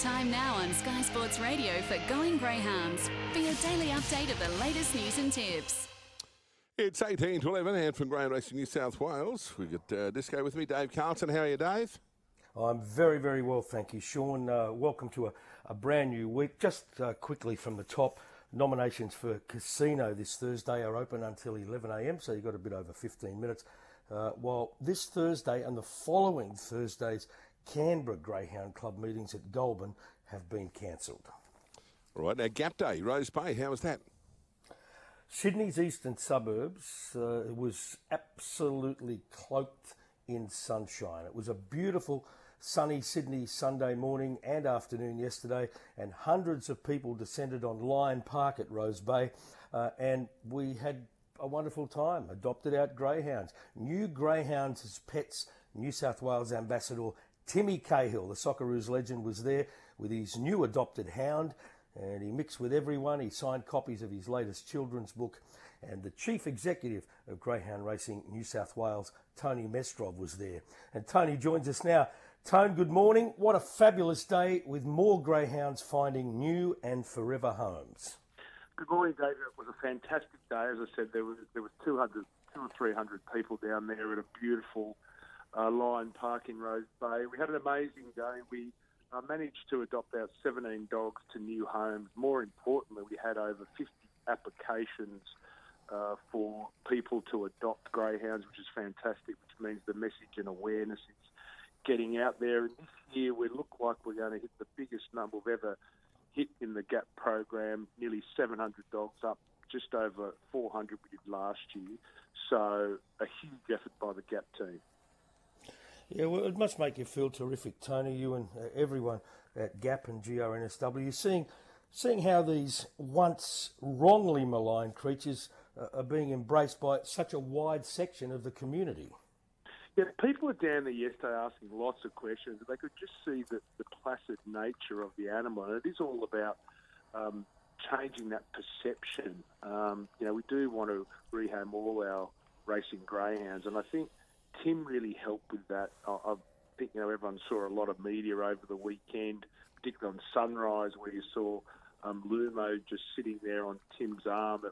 Time now on Sky Sports Radio for Going Greyhounds for your daily update of the latest news and tips. It's 18 to 11, and from Greyhound Racing New South Wales. We've got Disco with me, Dave Carlton. How are you, Dave? I'm very, very well, thank you, Sean. Welcome to a brand new week. Just quickly from the top, nominations for Casino this Thursday are open until 11 a.m, so you've got a bit over 15 minutes. While this Thursday and the following Thursday's Canberra Greyhound Club meetings at Goulburn have been cancelled. All right, now Gap Day, Rose Bay, how was that? Sydney's eastern suburbs was absolutely cloaked in sunshine. It was a beautiful sunny Sydney Sunday morning and afternoon yesterday, and hundreds of people descended on Lion Park at Rose Bay, and we had a wonderful time. Adopted out greyhounds. New greyhounds as pets. New South Wales ambassador Timmy Cahill, the Socceroos legend, was there with his new adopted hound, and he mixed with everyone. He signed copies of his latest children's book, and the chief executive of Greyhound Racing New South Wales, Tony Mestrov, was there. And Tony joins us now. Tone, good morning. What a fabulous day with more greyhounds finding new and forever homes. Good morning, David. It was a fantastic day. As I said, there was 200 or 300 people down there at a beautiful Lion Park in Rose Bay. We had an amazing day. We managed to adopt our 17 dogs to new homes. More importantly, we had over 50 applications for people to adopt greyhounds, which is fantastic, which means the message and awareness is getting out there. And this year we look like we're going to hit the biggest number we've ever hit in the GAP program, nearly 700 dogs up, just over 400 we did last year. So a huge effort by the GAP team. Yeah, well, it must make you feel terrific, Tony, you and everyone at GAP and GRNSW, seeing how these once wrongly maligned creatures are being embraced by such a wide section of the community. Yeah, people were down there yesterday asking lots of questions. They could just see the placid nature of the animal, and it is all about changing that perception. We do want to rehome all our racing greyhounds, and I think Tim really helped with that. I think everyone saw a lot of media over the weekend, particularly on Sunrise, where you saw Lumo just sitting there on Tim's arm.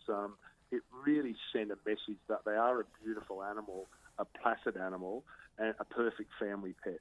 It really sent a message that they are a beautiful animal, a placid animal, and a perfect family pet.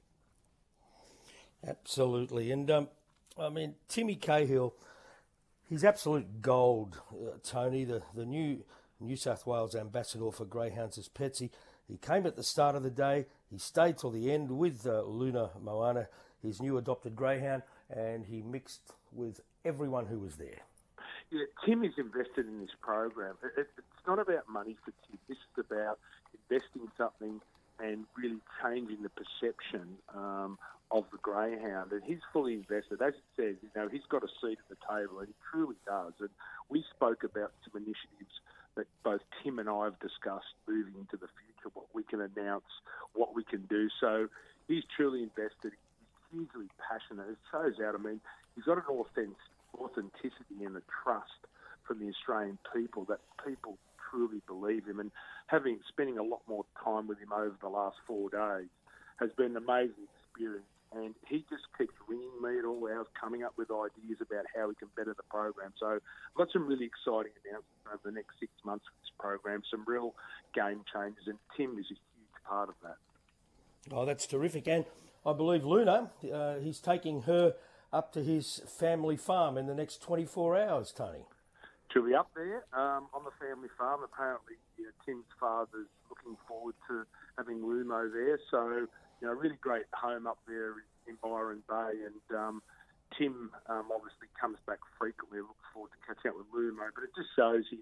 Absolutely. And, Timmy Cahill, he's absolute gold, Tony, the new New South Wales ambassador for greyhounds as pets. He came at the start of the day, he stayed till the end with Luna Moana, his new adopted greyhound, and he mixed with everyone who was there. Yeah, Tim is invested in this program. It's not about money for Tim. This is about investing something and really changing the perception of the greyhound. And he's fully invested. As it says, he's got a seat at the table, and he truly does. And we spoke about some initiatives that both Tim and I have discussed moving into the future, what we can announce, what we can do. So he's truly invested. He's hugely passionate. It shows out. He's got an authenticity and a trust from the Australian people that people truly believe him. And spending a lot more time with him over the last 4 days has been an amazing experience. And he just keeps ringing me at all hours, coming up with ideas about how we can better the program. So we've got some really exciting announcements over the next 6 months for this program, some real game changers, and Tim is a huge part of that. Oh, that's terrific. And I believe Luna, he's taking her up to his family farm in the next 24 hours, Tony. She'll be up there on the family farm. Apparently, Tim's father's looking forward to having Lumo there. So, a really great home up there in Byron Bay. And Tim obviously comes back frequently, looks forward to catching up with Lumo. But it just shows he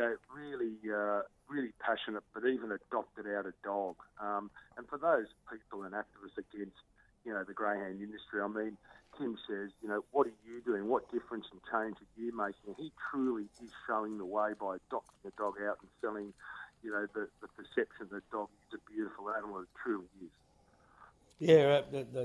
really passionate, but even adopted out a dog. And for those people and activists against, the greyhound industry, Tim says, what are you doing? What difference and change are you making? He truly is showing the way by adopting the dog out and selling, the perception that the dog is a beautiful animal. It truly is. Yeah,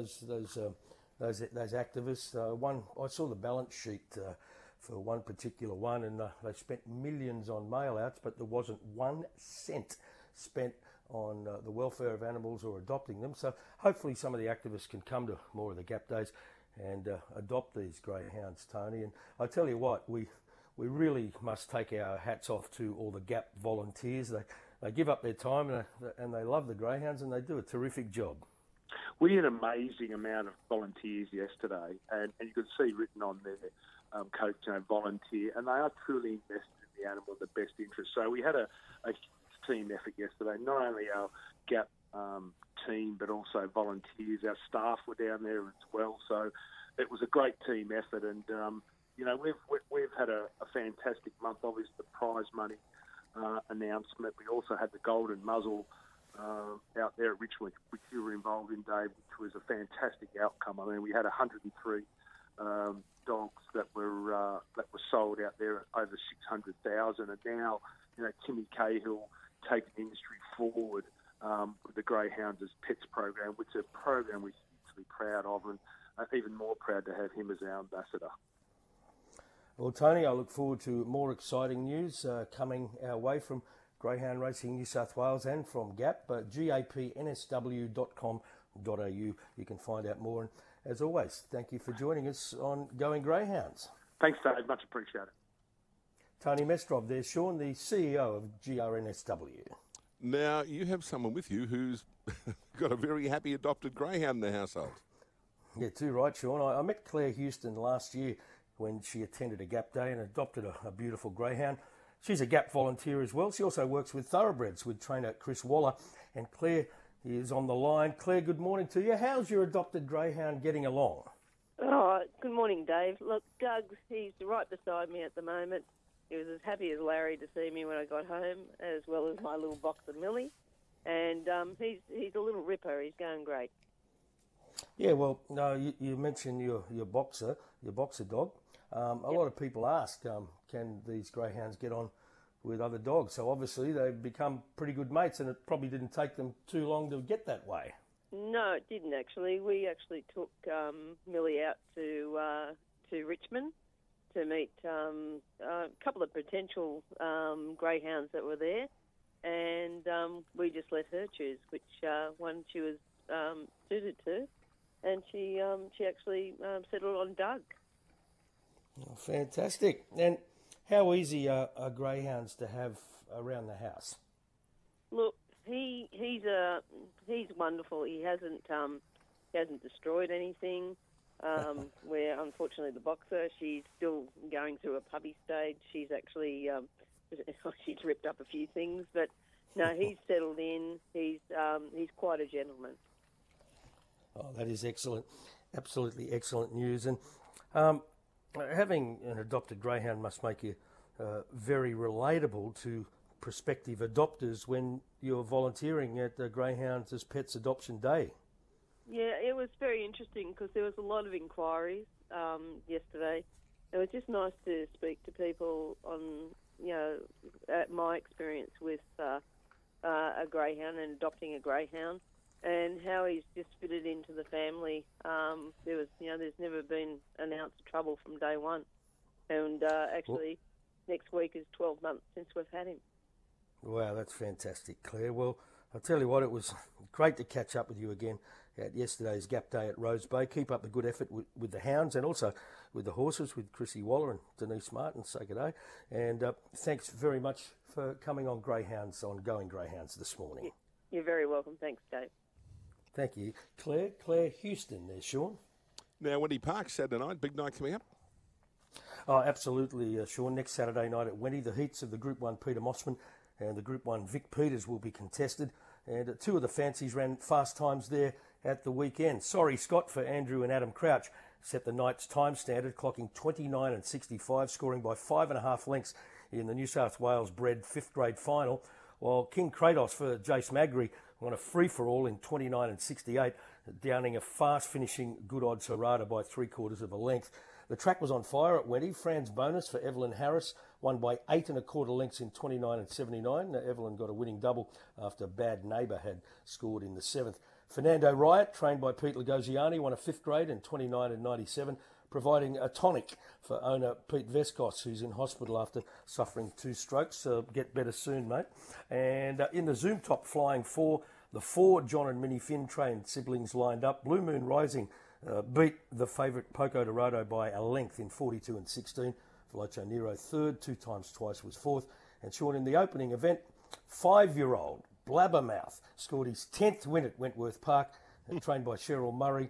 those activists. I saw the balance sheet for one particular one, and they spent millions on mail-outs, but there wasn't 1 cent spent on the welfare of animals or adopting them. So hopefully some of the activists can come to more of the GAP days. and adopt these greyhounds, Tony. And I tell you what, we really must take our hats off to all the GAP volunteers. They give up their time and they love the greyhounds, and they do a terrific job. We had an amazing amount of volunteers yesterday, and you could see written on there, Coach, volunteer, and they are truly invested in the animal in the best interest. So we had a team effort yesterday, not only our GAP team, but also volunteers. Our staff were down there as well. So it was a great team effort, and we've had a fantastic month. Obviously, the prize money announcement. We also had the Golden Muzzle out there at Richmond, which you were involved in, Dave, which was a fantastic outcome. I mean, we had 103 dogs that were sold out there at over 600,000, and now Timmy Cahill taking the industry forward with the Greyhounds as Pets program, which is a program we're hugely proud of, and even more proud to have him as our ambassador. Well, Tony, I look forward to more exciting news coming our way from Greyhound Racing New South Wales and from GAP, gapnsw.com.au. You can find out more. And as always, thank you for joining us on Going Greyhounds. Thanks, Dave. Much appreciated. Tony Mestrov there, Sean, the CEO of GRNSW. Now, you have someone with you who's got a very happy adopted greyhound in the household. Yeah, too right, Sean. I met Claire Houston last year when she attended a GAP day and adopted a beautiful greyhound. She's a GAP volunteer as well. She also works with thoroughbreds with trainer Chris Waller. And Claire is on the line. Claire, good morning to you. How's your adopted greyhound getting along? Oh, good morning, Dave. Look, Doug, he's right beside me at the moment. He was as happy as Larry to see me when I got home, as well as my little boxer Millie. And he's a little ripper. He's going great. Yeah, well, you mentioned your boxer dog. A lot of people ask, can these greyhounds get on with other dogs? So obviously they've become pretty good mates, and it probably didn't take them too long to get that way. No, it didn't actually. We actually took Millie out to Richmond to meet a couple of potential greyhounds that were there, and we just let her choose which one she was suited to, and she actually settled on Doug. Oh, fantastic. And how easy are greyhounds to have around the house? Look, he's wonderful. He hasn't destroyed anything. Where unfortunately the boxer, she's still going through a puppy stage. She's actually she's ripped up a few things, but no, he's settled in. He's quite a gentleman. Oh, that is excellent. Absolutely excellent news. And having an adopted greyhound must make you very relatable to prospective adopters when you're volunteering at the Greyhounds as Pets Adoption Day. Yeah, it was very interesting because there was a lot of inquiries yesterday. It was just nice to speak to people on, my experience with a greyhound and adopting a greyhound, and how he's just fitted into the family. There's never been an ounce of trouble from day one. And actually, next week is 12 months since we've had him. Wow, that's fantastic, Claire. Well, I'll tell you what, it was great to catch up with you again at yesterday's GAP Day at Rose Bay. Keep up the good effort with the hounds and also with the horses, with Chrissy Waller and Denise Martin. Say good day. And thanks very much for coming on Greyhounds, on Going Greyhounds this morning. You're very welcome. Thanks, Dave. Thank you. Claire Houston there, Sean. Now, Wendy Park, Saturday night, big night coming up. Oh, absolutely, Sean. Next Saturday night at Wendy, the heats of the Group 1 Peter Mossman and the Group 1 Vic Peters will be contested. And two of the fancies ran fast times there at the weekend. Sorry, Scott for Andrew and Adam Crouch set the night's time standard, clocking 29 and 65, scoring by 5.5 lengths in the New South Wales bred 5th grade final, while King Kratos for Jace Magri won a free-for-all in 29 and 68, downing a fast-finishing good odds Harada by 3/4 of a length. The track was on fire at Wendy. Franz Bonus for Evelyn Harris won by 8.25 lengths in 29 and 79. Evelyn got a winning double after Bad Neighbour had scored in the 7th. Fernando Riot, trained by Pete Lagoziani, won a 5th grade in 29 and 97, providing a tonic for owner Pete Veskos, who's in hospital after suffering 2 strokes. Get better soon, mate. And in the Zoom Top Flying 4, the 4 John and Minnie Finn trained siblings lined up. Blue Moon Rising beat the favourite Poco Dorado by a length in 42 and 16. Veloce Nero third, twice was fourth. And Sean, in the opening event, 5-year-old Blabbermouth scored his 10th win at Wentworth Park, trained by Cheryl Murray.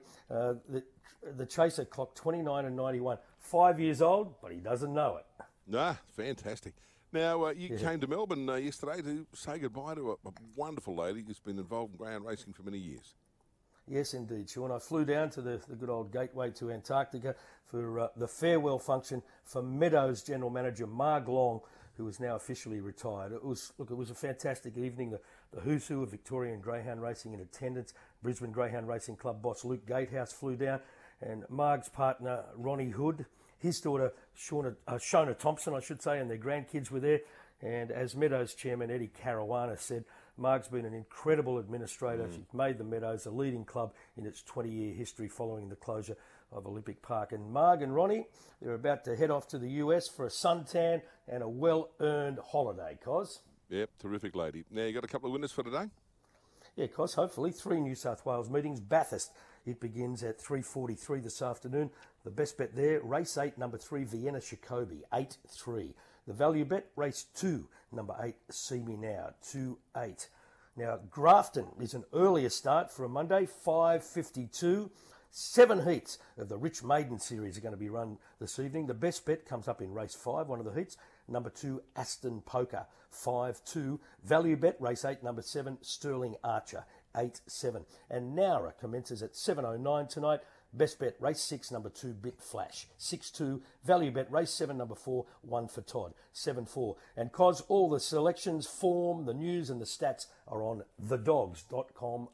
The chaser clocked 29 and 91. 5 years old, but he doesn't know it. Ah, fantastic. Now, you came to Melbourne yesterday to say goodbye to a wonderful lady who's been involved in greyhound racing for many years. Yes, indeed, Sean. I flew down to the good old gateway to Antarctica for the farewell function for Meadows General Manager Marg Long, who is now officially retired. It was a fantastic evening. The who's who of Victorian greyhound racing in attendance. Brisbane Greyhound Racing Club boss Luke Gatehouse flew down, and Marg's partner Ronnie Hood, his daughter Shona Thompson, I should say, and their grandkids were there. And as Meadows chairman Eddie Caruana said, Marg's been an incredible administrator. She's made the Meadows a leading club in its 20-year history following the closure of Olympic Park. And Marg and Ronnie, they're about to head off to the US for a suntan and a well-earned holiday, Cos. Yep, terrific lady. Now, you got a couple of winners for today? Yeah, Cos, hopefully. 3 New South Wales meetings. Bathurst, it begins at 3:43 this afternoon. The best bet there, race 8, number 3, Vienna Jacobi, 8-3. The value bet, race 2, number 8, See Me Now, 2-8. Now, Grafton is an earlier start for a Monday, 5:52. 7 heats of the Rich Maiden Series are going to be run this evening. The best bet comes up in race 5, one of the heats. Number 2, Aston Poker, 5-2. Value bet, race 8, number 7, Sterling Archer, 8-7. And Nowra commences at 7:09 tonight. Best bet, race 6, number 2, Bit Flash, 6-2. Value bet, race 7, number 4, One for Todd, 7-4. And Cos, all the selections, form, the news and the stats are on thedogs.com.au.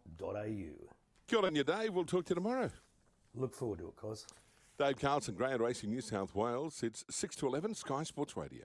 Good on you, Dave. We'll talk to you tomorrow. Look forward to it, Cos. Dave Carlson, Greyhound Racing New South Wales. It's 6 to 11, Sky Sports Radio.